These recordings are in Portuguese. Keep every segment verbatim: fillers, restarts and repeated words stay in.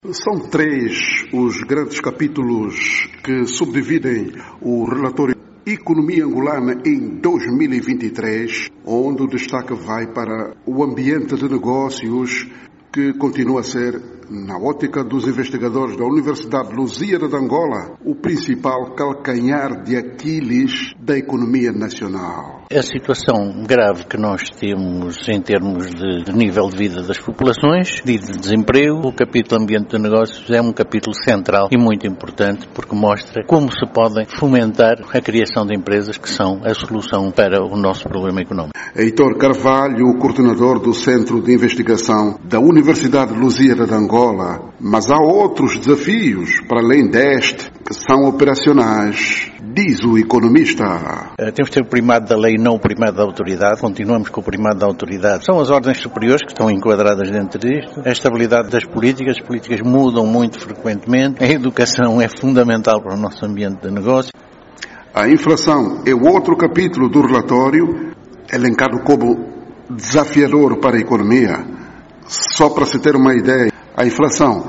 São três os grandes capítulos que subdividem o relatório Economia Angolana em dois mil e vinte e três, onde o destaque vai para o ambiente de negócios, que continua a ser, na ótica dos investigadores da Universidade de Lusíada de Angola, o principal calcanhar de Aquiles da economia nacional. A situação grave que nós temos em termos de, de nível de vida das populações, de desemprego, o capítulo ambiente de negócios é um capítulo central e muito importante, porque mostra como se podem fomentar a criação de empresas que são a solução para o nosso problema económico. Heitor Carvalho, coordenador do Centro de Investigação da Universidade de Lusíada de Angola, mas há outros desafios para além deste que são operacionais, diz o economista. Uh, temos de ter o primado da lei, não o primado da autoridade. Continuamos com o primado da autoridade. São as ordens superiores que estão enquadradas dentro disto. A estabilidade das políticas. As políticas mudam muito frequentemente. A educação é fundamental para o nosso ambiente de negócio. A inflação é o outro capítulo do relatório, elencado como desafiador para a economia. Só para se ter uma ideia, a inflação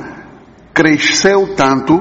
cresceu tanto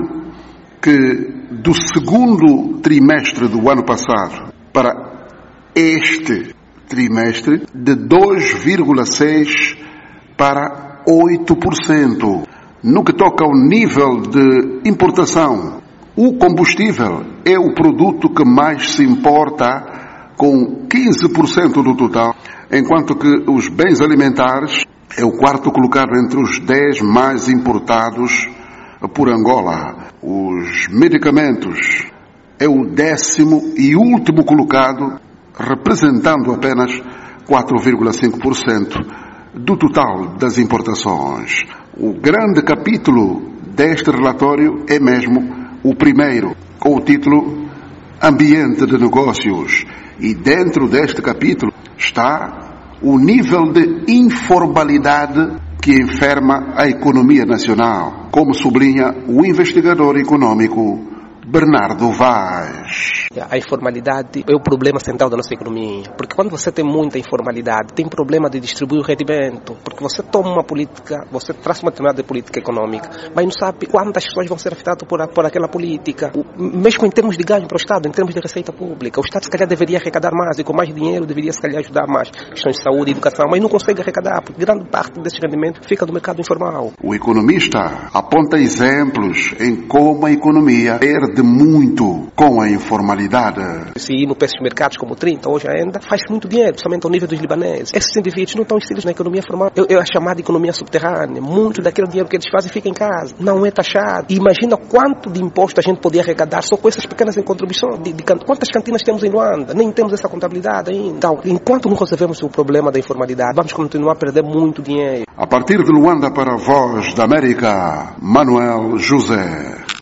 que do segundo trimestre do ano passado para este trimestre, de dois vírgula seis para oito por cento. No que toca ao nível de importação, o combustível é o produto que mais se importa, com quinze por cento do total, enquanto que os bens alimentares é o quarto colocado entre os dez mais importados por Angola. Os medicamentos é o décimo e último colocado, representando apenas quatro vírgula cinco por cento do total das importações. O grande capítulo deste relatório é mesmo o primeiro, com o título Ambiente de Negócios. E dentro deste capítulo está o nível de informalidade que enferma a economia nacional, como sublinha o investigador econômico Bernardo Vaz. A informalidade é o problema central da nossa economia, porque quando você tem muita informalidade, tem problema de distribuir o rendimento, porque você toma uma política, você traz uma determinada política econômica, mas não sabe quantas pessoas vão ser afetadas por, por aquela política. O, mesmo em termos de ganho para o Estado, em termos de receita pública, o Estado se calhar deveria arrecadar mais, e com mais dinheiro deveria se calhar ajudar mais questões de saúde e educação, mas não consegue arrecadar, porque grande parte desse rendimento fica no mercado informal. O economista aponta exemplos em como a economia perde muito com a informalidade. Se ir no preço de mercados como trinta, hoje ainda, faz muito dinheiro, principalmente ao nível dos libaneses. Esses indivíduos não estão inseridos na economia formal. É a chamada economia subterrânea. Muito daquele dinheiro que eles fazem fica em casa. Não é taxado. E imagina quanto de imposto a gente podia arrecadar só com essas pequenas contribuições. De, de, quantas cantinas temos em Luanda? Nem temos essa contabilidade ainda. Então, enquanto não resolvemos o problema da informalidade, vamos continuar a perder muito dinheiro. A partir de Luanda para a Voz da América, Manuel José.